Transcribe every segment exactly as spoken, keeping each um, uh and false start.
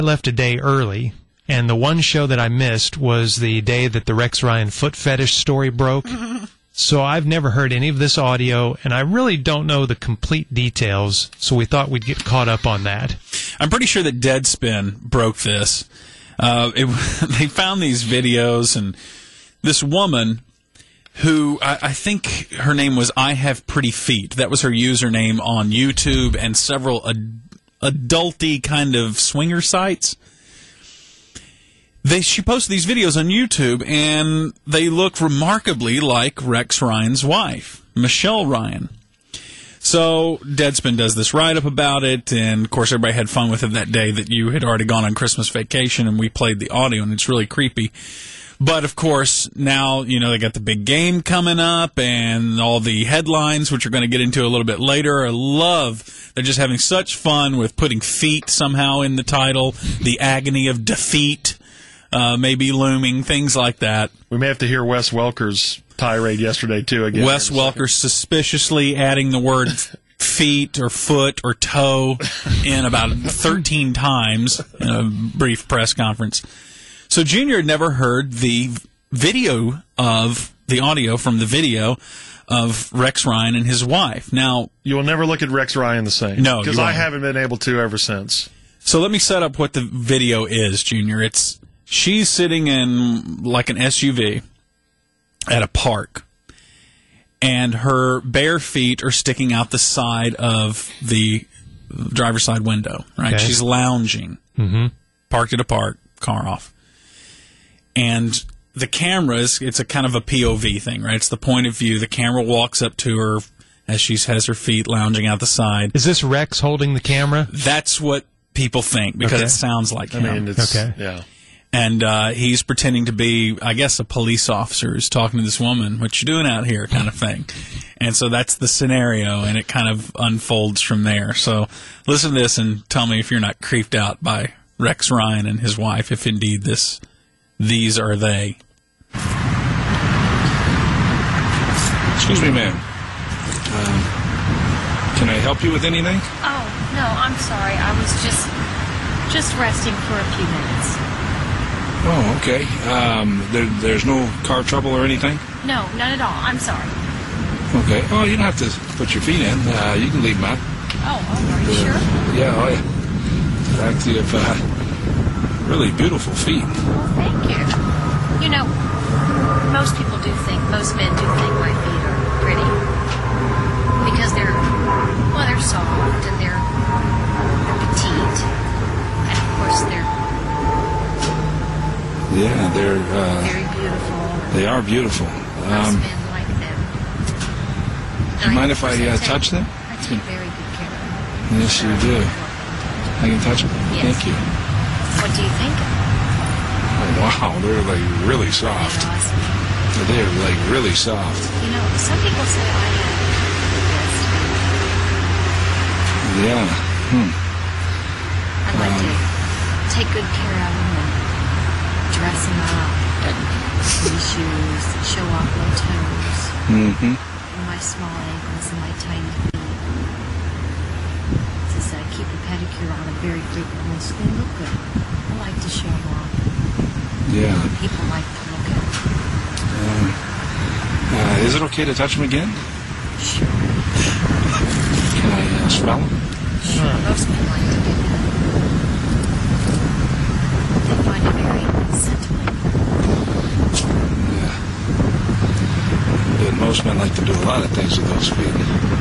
I left a day early, and the one show that I missed was the day that the Rex Ryan foot fetish story broke. So I've never heard any of this audio, and I really don't know the complete details, so we thought we'd get caught up on that. I'm pretty sure that Deadspin broke this. Uh, it, they found these videos, and this woman who, I, I think her name was I Have Pretty Feet. That was her username on YouTube and several ad, adulty kind of swinger sites. They She posted these videos on YouTube, and they look remarkably like Rex Ryan's wife, Michelle Ryan. So Deadspin does this write-up about it, and, of course, everybody had fun with it that day that you had already gone on Christmas vacation, and we played the audio, and it's really creepy. But, of course, now, you know, they got the big game coming up, and all the headlines, which we're going to get into a little bit later. I love, they're just having such fun with putting feet somehow in the title, the agony of defeat. Uh, maybe looming, things like that. We may have to hear Wes Welker's tirade yesterday, too, again. Wes Welker suspiciously adding the word feet or foot or toe in about thirteen times in a brief press conference. So Junior had never heard the video of, the audio from the video of Rex Ryan and his wife. Now, you will never look at Rex Ryan the same. No, because I haven't been able to ever since. So let me set up what the video is, Junior. It's She's sitting in like an S U V at a park, and her bare feet are sticking out the side of the driver's side window, right? Okay. She's lounging, mm-hmm. parked at a park, car off. And the camera is, it's a kind of a P O V thing, right? It's the point of view. The camera walks up to her as she has her feet lounging out the side. Is this Rex holding the camera? That's what people think, because okay. it sounds like him. I mean, it's, okay. yeah. And uh, he's pretending to be, I guess, a police officer who's talking to this woman, what you doing out here, kind of thing. And so that's the scenario, and it kind of unfolds from there. So listen to this and tell me if you're not creeped out by Rex Ryan and his wife, if indeed this, these are they. Excuse me, ma'am. Um, can I help you with anything? Oh, no, I'm sorry. I was just, just resting for a few minutes. Oh, okay. Um, there, there's no car trouble or anything? No, none at all. I'm sorry. Okay. Oh, you don't have to put your feet in. Uh, you can leave them out. Oh, oh are you Uh, sure? Yeah, oh yeah. In fact, you have uh, really beautiful feet. Well, thank you. You know, most people do think, most men do think my feet are pretty. Because they're, well, they're soft and they're, they're petite. And, of course, they're Yeah, they're uh, very beautiful. They are beautiful. Most Um, men like them. do you mind if I uh, take- touch them? I take very good care of them. Yes, you do. I can touch them. Yes. Thank you. What do you think? Oh, wow, they're like really soft. Awesome. They're like really soft. You know, some people say I am the best. Yeah. Hmm. I like Um, to take good care of them and dress them up. New shoes, show off my toes, Mm-hmm. and my small ankles and my tiny feet. Since I keep a pedicure on them very frequently, so they look good. I like to show them off. Yeah. People like to look at them. Uh, uh, is it okay to touch them again? Sure. Can I uh, smell them? Sure. Most men like to do that. They find it very scintillating. Yeah. But most men like to do a lot of things with those feet.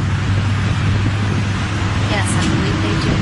Yes, I believe they do.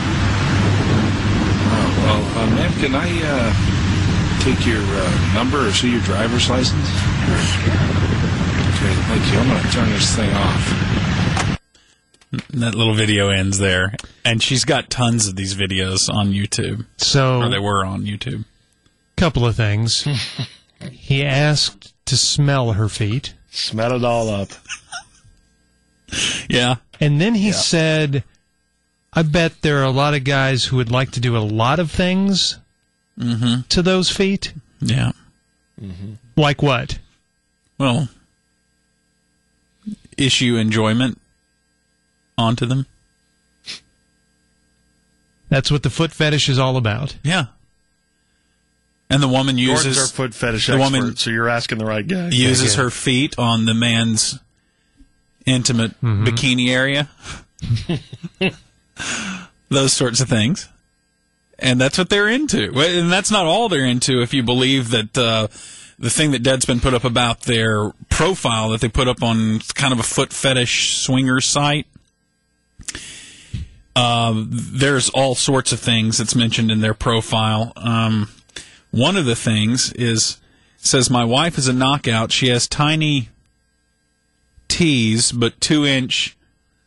Oh, well, uh, ma'am, can I uh, take your uh, number or see your driver's license? Okay, thank you. I'm going to turn this thing off. And that little video ends there. And she's got tons of these videos on YouTube. So, or they were on YouTube. Couple of things. He asked to smell her feet. Smell it all up. Yeah. And then he Yeah. said, I bet there are a lot of guys who would like to do a lot of things Mm-hmm. to those feet. Yeah. Mm-hmm. Like what? Well, issue enjoyment onto them. That's what the foot fetish is all about. Yeah. And the woman Gordon's uses our foot fetish the expert, woman so you're asking the right guy. uses Yeah. her feet on the man's intimate Mm-hmm. bikini area. Those sorts of things. And that's what they're into. Well, and that's not all they're into if you believe that uh, the thing that Deadspin put up about their profile that they put up on kind of a foot fetish swinger site. Uh, there's all sorts of things that's mentioned in their profile. Um, one of the things is, says, my wife is a knockout. She has tiny T's, but two-inch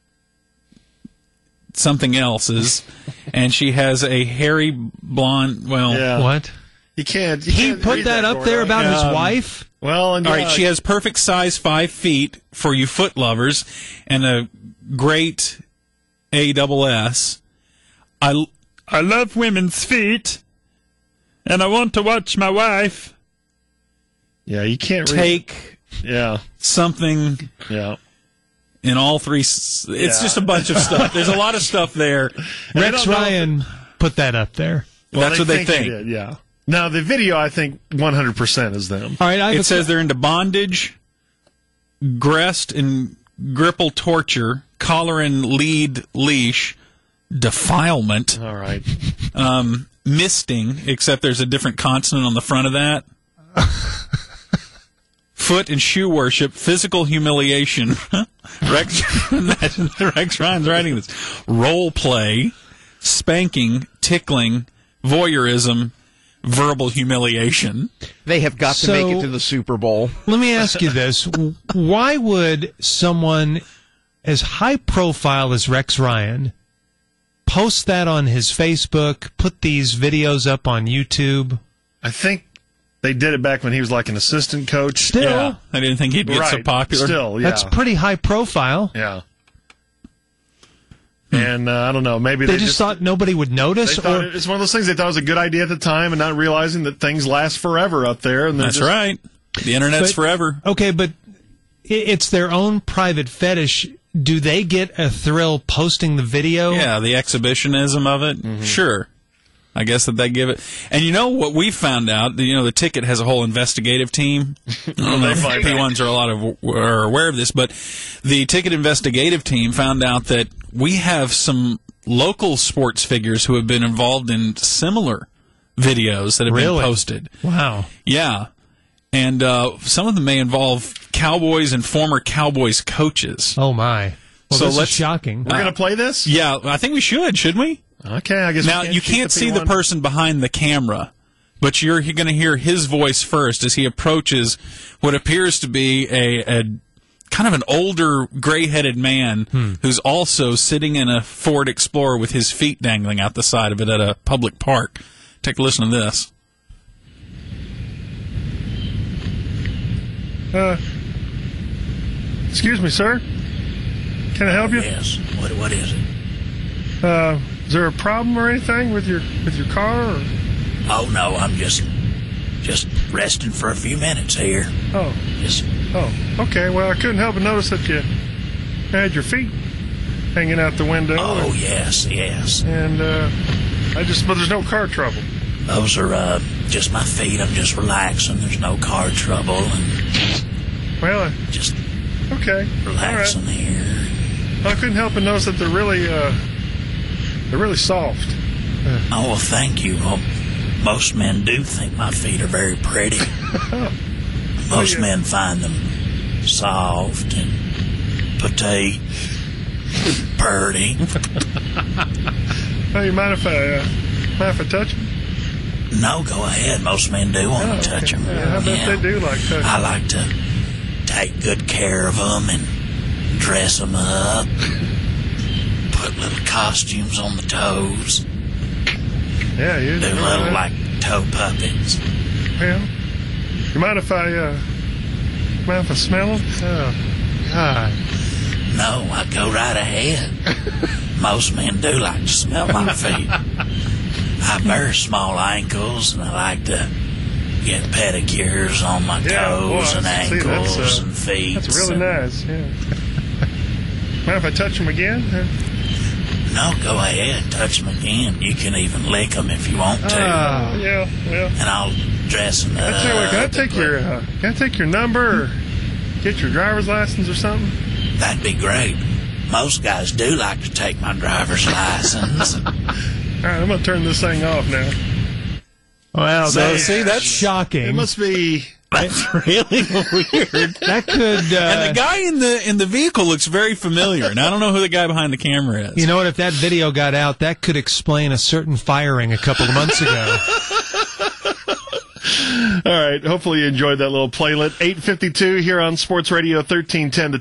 something else's, and she has a hairy blonde, well... Yeah. What? You can't. You He can't put read that up there Gordon. about his Um, wife? Well, and All yeah, right, she has perfect size five feet for you foot lovers, and a great A double S. I, I love women's feet, and I want to watch my wife Yeah, you can't read. take Yeah, something yeah. in all three. s- It's Yeah. just a bunch of stuff. There's a lot of stuff there. Rex don't know Ryan put that up there. Well, That's what they he think. did, yeah. Now the video, I think, one hundred percent is them. All right, I have It a- says they're into bondage, grest and gripple torture, collar and lead leash, defilement, All right. um, misting, except there's a different consonant on the front of that. Foot and shoe worship, physical humiliation. Rex, imagine Rex Ryan's writing this. Role play, spanking, tickling, voyeurism, verbal humiliation. They have got to So- make it to the Super Bowl. Let me ask you this. Why would someone as high profile as Rex Ryan post that on his Facebook, put these videos up on YouTube? I think they did it back when he was like an assistant coach. Still, Yeah, I didn't think he'd get so Right. popular. Still, yeah. that's pretty high profile. Yeah. And uh, I don't know. Maybe They, they, just, thought nobody would they notice, thought or it's one of those things they thought was a good idea at the time, and not realizing that things last forever up there. And they're That's just, right. The internet's But- forever. okay, but i- it's their own private fetish. Do they get a thrill posting the video? Yeah, the exhibitionism of it. Mm-hmm. Sure. I guess that they give it. And you know what we found out? You know, the ticket has a whole investigative team. I don't know if find P ones are a lot of are aware of this, but the ticket investigative team found out that we have some local sports figures who have been involved in similar videos that have Really? been posted. Wow. Yeah. And uh, some of them may involve Cowboys and former Cowboys coaches. Oh my. Well, So this let's- is shocking. We're gonna play this. Yeah, I think we should, shouldn't we? Okay, I guess. we Now, you shoot can't the see P the one. person behind the camera, but you're going to hear his voice first as he approaches what appears to be a, a kind of an older, gray-headed man Hmm. who's also sitting in a Ford Explorer with his feet dangling out the side of it at a public park. Take a listen to this. Uh, excuse me, sir. Can I help you? Yes. What what is it? Uh, is there a problem or anything with your with your car? Or? Oh no, I'm just just resting for a few minutes here. Oh, Just oh, okay. Well, I couldn't help but notice that you had your feet hanging out the window. oh yes, yes. And uh, I just, but there's no car trouble. Those are uh just my feet. I'm just relaxing. There's no car trouble and Well, I, just okay, relaxing all right. here. Well, I couldn't help but notice that they're really, uh, they're really soft. Oh well, thank you. Well, most men do think my feet are very pretty. Most yeah. men find them soft and petite, purty. Oh, you mind if I, uh, mind if I touch them? No, go ahead. Most men do want Oh, to touch okay. them. Yeah, I bet they do like touching. I like to take good care of them and dress them up, put little costumes on the toes, Yeah, you do all little right. like toe puppets. Well, you mind if I, uh, mind if I smell them? Oh, God. No, I go right ahead. Most men do like to smell my feet. I have very small ankles, and I like to get pedicures on my Yeah, boy, toes and I see, ankles that's, uh, and feet. That's really and- nice, yeah. Mind if I touch them again? Huh? No, go ahead. Touch them again. You can even lick them if you want to. Oh, yeah, well. And I'll dress them I tell you what, can I up. take your, uh, can I take your number or get your driver's license or something? That'd be great. Most guys do like to take my driver's license. All right, I'm going to turn this thing off now. Well, So, that's see, that's- shocking. It must be... That's really weird. That could. Uh, And the guy in the in the vehicle looks very familiar, and I don't know who the guy behind the camera is. You know what? If that video got out, that could explain a certain firing a couple of months ago. All right, hopefully you enjoyed that little playlet. eight fifty-two here on Sports Radio thirteen ten.